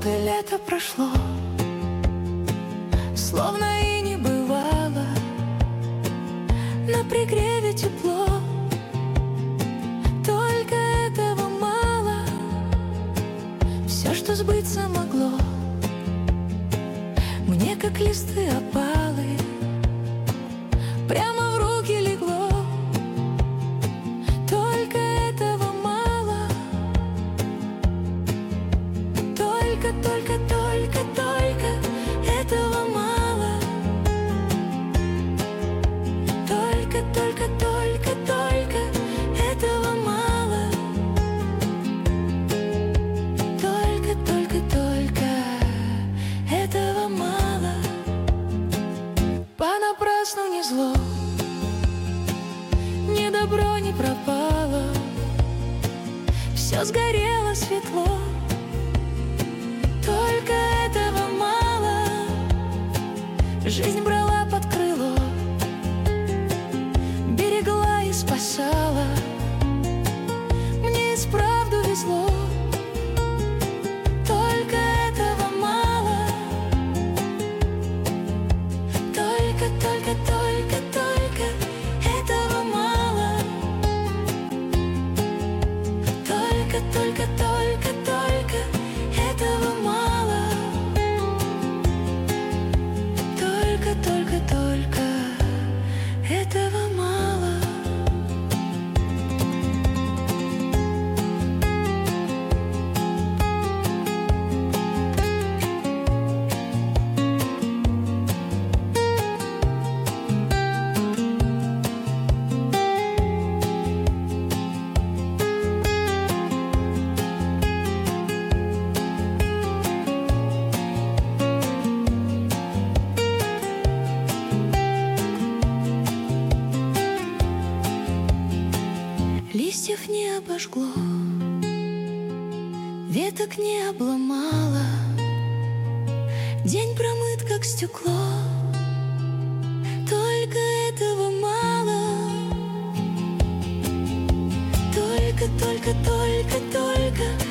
долгое лето прошло, словно и не бывало. На пригреве тепло, только этого мало. Все, что сбыться могло, мне как листы опалы прямо в руки легло. Только этого мало. Только этого мало. Только этого мало. Только этого мало. Понапрасну не зло, ни добро не пропало. Все сгорело светло. Только этого мало. Жизнь брала под крыло, берегла и спасала. Мне и вправду везло. Только этого мало. Только этого мало. Только этого мало. Только этого мало. Листьев не обожгло, веток не обломало. День промыт, как стекло. Только этого мало. Только